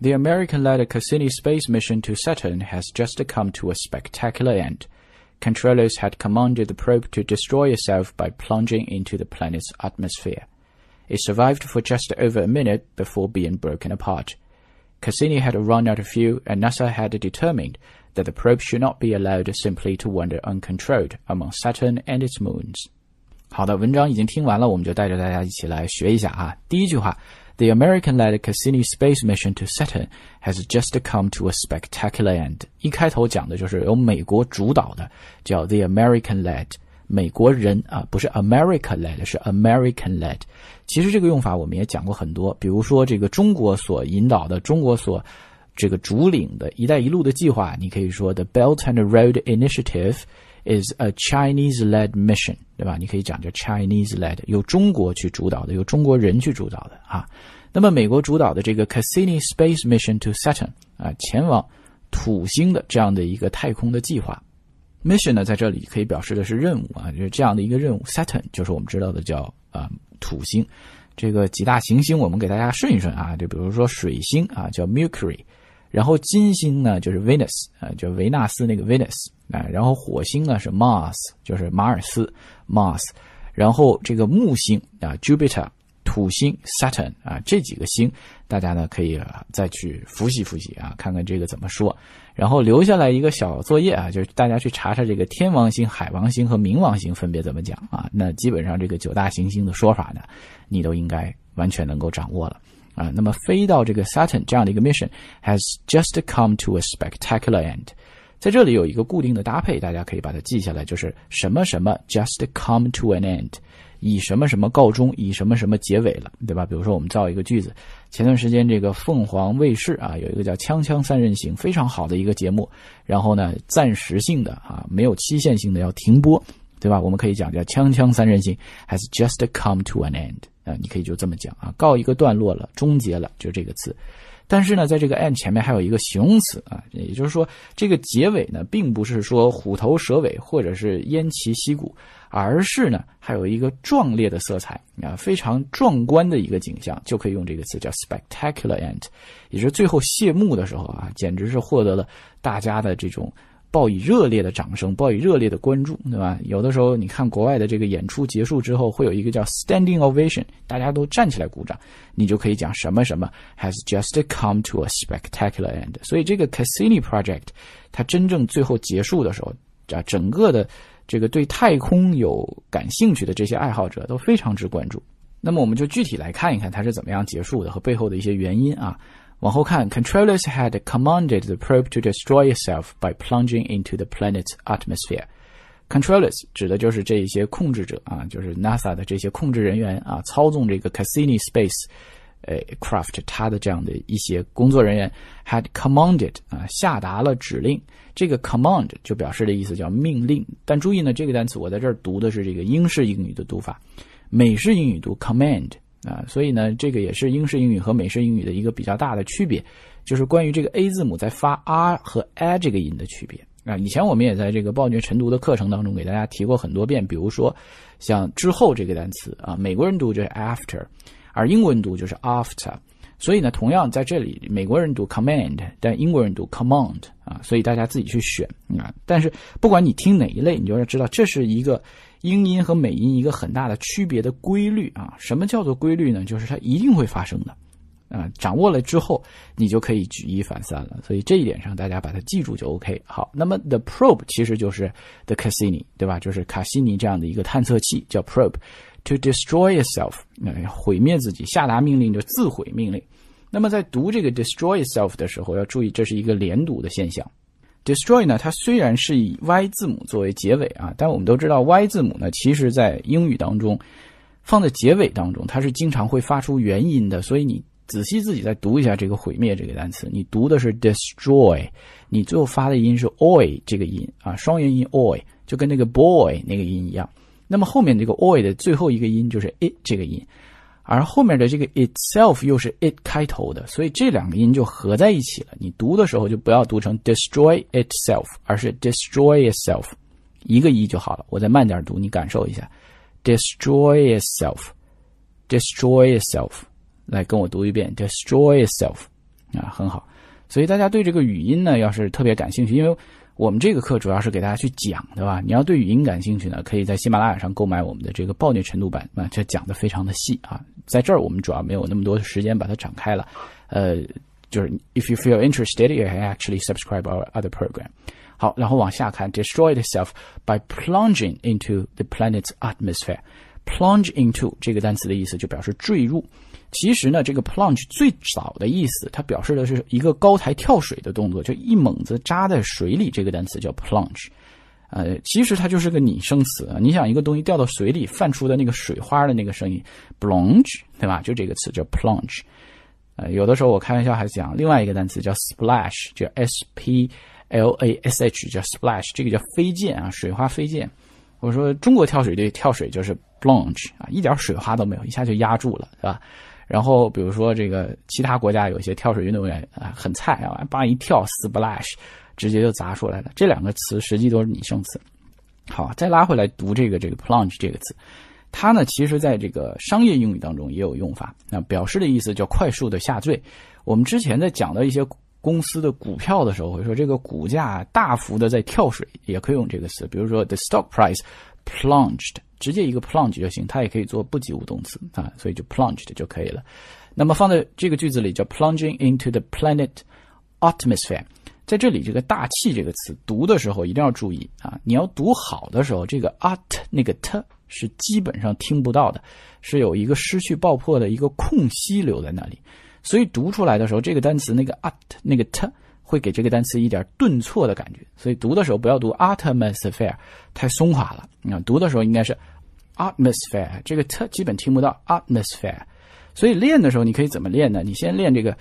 The American-led Cassini space mission to Saturn has just come to a spectacular end. Controllers had commanded the probe to destroy itself by plunging into the planet's atmosphere. It survived for just over a minute before being broken apart. Cassini had run out of fuel, and NASA had determined that the probe should not be allowed simply to wander uncontrolled among Saturn and its moons. 好的，文章已经听完了，我们就带着大家一起来学一下啊。第一句话 The American-led Cassini space mission to Saturn has just come to a spectacular end. 一开头讲的就是由美国主导的，叫 The American-led 美国人啊，不是 America-led， 是 American-led。其实这个用法我们也讲过很多，比如说这个中国所引导的，中国所这个主领的一带一路的计划，你可以说 The Belt and Road Initiative is a Chinese-led mission， 对吧？你可以讲叫 Chinese-led， 由中国去主导的，由中国人去主导的啊。那么美国主导的这个 Cassini Space Mission to Saturn 啊，前往土星的这样的一个太空的计划。Mission 呢，在这里可以表示的是任务啊，就是这样的一个任务。Saturn 就是我们知道的叫土星。这个几大行星我们给大家顺一顺啊，就比如说水星啊叫 Mercury， 然后金星呢就是 Venus 啊，叫维纳斯那个 Venus 啊，然后火星呢是 Mars， 就是马尔斯 Mars， 然后这个木星啊 Jupiter， 土星 Saturn 啊，这几个星大家呢可以再去复习复习啊，看看这个怎么说。然后留下来一个小作业啊，就是大家去查查这个天王星、海王星和冥王星分别怎么讲啊。那基本上这个9大行星的说法呢，你都应该完全能够掌握了啊。那么飞到这个 Saturn 这样的一个 mission has just come to a spectacular end。在这里有一个固定的搭配，大家可以把它记下来，就是什么什么 just come to an end， 以什么什么告终，以什么什么结尾了，对吧？比如说我们造一个句子，前段时间这个凤凰卫视啊有一个叫锵锵三人行，非常好的一个节目，然后呢暂时性的啊没有期限性的要停播，对吧？我们可以讲叫锵锵三人行 has just come to an end 啊，你可以就这么讲啊，告一个段落了，终结了，就是这个词。但是呢，在这个 end 前面还有一个形容词啊，也就是说，这个结尾呢，并不是说虎头蛇尾或者是偃旗息鼓，而是呢，还有一个壮烈的色彩啊，非常壮观的一个景象，就可以用这个词叫 spectacular end， 也就是最后谢幕的时候啊，简直是获得了大家的这种报以热烈的掌声，报以热烈的关注，对吧？有的时候你看国外的这个演出结束之后，会有一个叫 standing ovation， 大家都站起来鼓掌，你就可以讲什么什么 has just come to a spectacular end。 所以这个 Cassini project 它真正最后结束的时候啊，整个的这个对太空有感兴趣的这些爱好者都非常之关注。那么我们就具体来看一看它是怎么样结束的和背后的一些原因啊。往后看 Controllers had commanded the probe to destroy itself by plunging into the planet's atmosphere. Controllers 指的就是这些控制者啊，就是 NASA 的这些控制人员啊，操纵这个 Cassini Space craft 它的这样的一些工作人员 had commanded 啊，下达了指令。这个 command 就表示的意思叫命令，但注意呢，这个单词我在这儿读的是这个英式英语的读法，美式英语读 command啊，所以呢，这个也是英式英语和美式英语的一个比较大的区别，就是关于这个 A 字母在发 R 和 A 这个音的区别啊。以前我们也在这个暴虐晨读的课程当中给大家提过很多遍，比如说像之后这个单词啊，美国人读就是 after， 而英国人读就是 after。所以呢，同样在这里，美国人读 command， 但英国人读 command 啊，所以大家自己去选啊。但是不管你听哪一类，你就要知道这是一个英音和美音一个很大的区别的规律啊。什么叫做规律呢？就是它一定会发生的啊。掌握了之后，你就可以举一反三了。所以这一点上，大家把它记住就 OK。好，那么 the probe 其实就是 the Cassini， 对吧？就是卡西尼这样的一个探测器叫 probe。To destroy itself， 毁灭自己，下达命令就自毁命令。那么在读这个 destroy itself 的时候，要注意这是一个连读的现象。destroy 呢，它虽然是以 Y 字母作为结尾啊，但我们都知道 Y 字母呢，其实在英语当中放在结尾当中，它是经常会发出元音的，所以你仔细自己再读一下这个毁灭这个单词，你读的是 destroy， 你最后发的音是 oi 这个音啊，双元音 oi， 就跟那个 boy 那个音一样。那么后面这个 oi 的最后一个音就是 it 这个音，而后面的这个 itself 又是 it 开头的，所以这两个音就合在一起了。你读的时候就不要读成 destroy itself， 而是 destroy itself， 一个一就好了。我再慢点读，你感受一下 destroy itself， destroy itself， 来跟我读一遍 destroy itself 啊，很好。所以大家对这个语音呢，要是特别感兴趣，因为我们这个课主要是给大家去讲，对吧？你要对语音感兴趣呢，可以在喜马拉雅上购买我们的这个暴虐程度版啊，这讲的非常的细啊。在这儿我们主要没有那么多的时间把它展开了，就是 if you feel interested, you can actually subscribe our other program. 好，然后往下看 ，destroy itself by plunging into the planet's atmosphere。plunge into 这个单词的意思就表示坠入。其实呢，这个 plunge 最早的意思，它表示的是一个高台跳水的动作，就一猛子扎在水里，这个单词叫 plunge。其实它就是个拟声词啊。你想一个东西掉到水里泛出的那个水花的那个声音 ，plunge， 对吧？就这个词叫 plunge。有的时候我开玩笑还讲另外一个单词叫 splash， 叫 S-P-L-A-S-H， 叫 splash， 这个叫飞溅啊，水花飞溅。我说中国跳水队跳水就是 plunge 啊，一点水花都没有，一下就压住了，对吧？然后比如说这个其他国家有些跳水运动员啊很菜啊，叭一跳 splash， 直接就砸出来了。这两个词实际都是拟声词。好，再拉回来读这个 plunge 这个词，它呢其实在这个商业英语当中也有用法，那表示的意思叫快速的下坠。我们之前在讲到一些公司的股票的时候会说这个股价大幅的在跳水，也可以用这个词，比如说 the stock price plunged， 直接一个 plunge 就行，它也可以做不及物动词啊，所以就 plunged 就可以了。那么放在这个句子里叫 plunging into the planet atmosphere， 在这里这个大气这个词读的时候一定要注意啊，你要读好的时候，这个 at 那个 t 是基本上听不到的，是有一个失去爆破的一个空隙留在那里。所以读出来的时候，这个单词那个 at 那个 t 会给这个单词一点顿挫的感觉，所以读的时候不要读 atmosphere， 太松垮了。读的时候应该是 atmosphere， 这个 t 基本听不到 atmosphere。所以练的时候你可以怎么练呢？你先练这个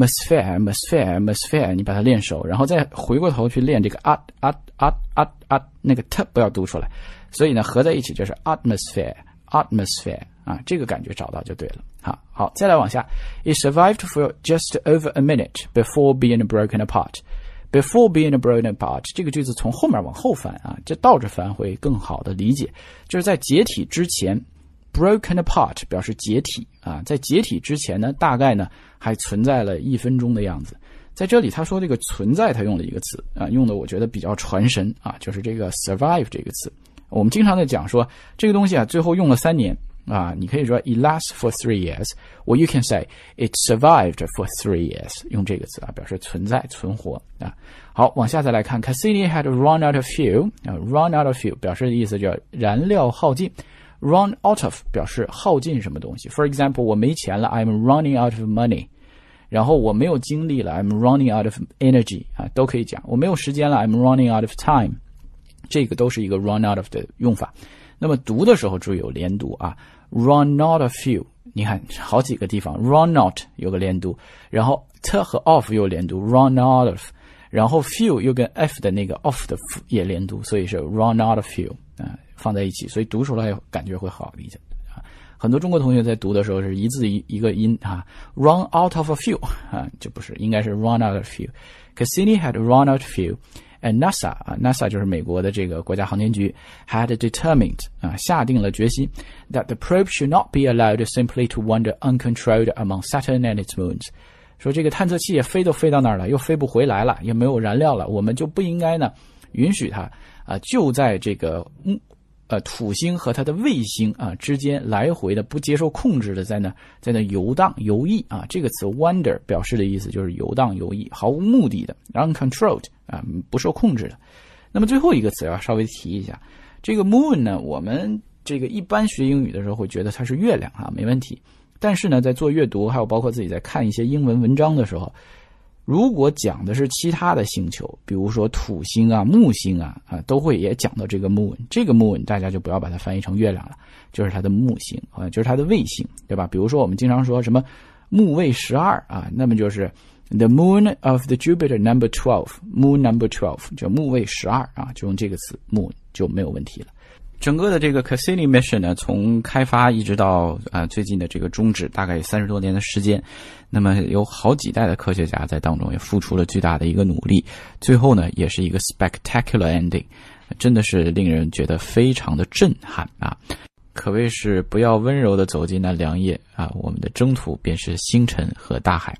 atmosphere， 你把它练熟，然后再回过头去练这个 at 那个 t 不要读出来。所以呢，合在一起就是 atmosphere 啊，这个感觉找到就对了。好，再来往下 ，It survived for just over a minute before being broken apart。Before being broken apart， 这个句子从后面往后翻啊，这倒着翻会更好的理解，就是在解体之前 ，broken apart 表示解体啊，在解体之前呢，大概呢还存在了1分钟的样子。在这里他说这个存在，他用了一个词啊，用的我觉得比较传神啊，就是这个 survive 这个词。我们经常在讲说这个东西啊，最后用了3年。你可以说 it lasts for 3 years， or you can say it survived for 3 years， 用这个词啊，表示存在、存活啊。好，往下再来看 Cassini had run out of fuel， run out of fuel 表示的意思叫燃料耗尽， run out of 表示耗尽什么东西。For example， 我没钱了 I'm running out of money， 然后我没有精力了 I'm running out of energy， 都可以讲。我没有时间了 I'm running out of time， 这个都是一个 run out of 的用法。那么读的时候注意有连读啊 ，run out of fuel， 你看好几个地方 run out 有个连读，然后 t 和 of 又连读 run out of， 然后 fuel 又跟 f 的那个 of 的 f 也连读，所以是 run out of fuel 放在一起，所以读出来感觉会好理解啊。很多中国同学在读的时候是一字一个音啊 ，run out of a fuel 啊，这不是，应该是 run out of fuel。Cassini had run out of fuel。And NASA 就是美国的这个国家航天局 had determined 下定了决心 that the probe should not be allowed simply to wander uncontrolled among Saturn and its moons。 说这个探测器也飞都飞到那儿了，又飞不回来了，也没有燃料了，我们就不应该呢允许它就在这个土星和它的卫星之间来回的不接受控制的在那游荡游弋啊。这个词 wander 表示的意思就是游荡游弋，毫无目的的 uncontrolled 不受控制的。那么最后一个词要稍微提一下，这个 moon 呢，我们这个一般学英语的时候会觉得它是月亮没问题，但是呢在做阅读还有包括自己在看一些英文文章的时候，如果讲的是其他的星球，比如说土星木星都会也讲到这个 moon。这个 moon 大家就不要把它翻译成月亮了，就是它的木星就是它的卫星，对吧？比如说我们经常说什么木卫12那么就是 the moon of the Jupiter number 12， moon number 12就木卫12就用这个词 moon 就没有问题了。整个的这个 Cassini mission 呢，从开发一直到最近的这个终止，大概有30多年的时间。那么有好几代的科学家在当中也付出了巨大的一个努力，最后呢也是一个 spectacular ending， 真的是令人觉得非常的震撼可谓是不要温柔的走进那凉夜我们的征途便是星辰和大海。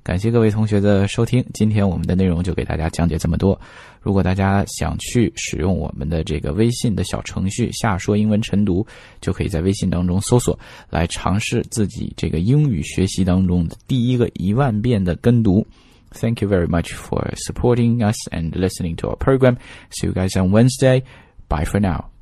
感谢各位同学的收听，今天我们的内容就给大家讲解这么多。如果大家想去使用我们的这个微信的小程序下说英文晨读，就可以在微信当中搜索，来尝试自己这个英语学习当中的第一个10000遍的跟读。Thank you very much for supporting us and listening to our program. See you guys on Wednesday. Bye for now.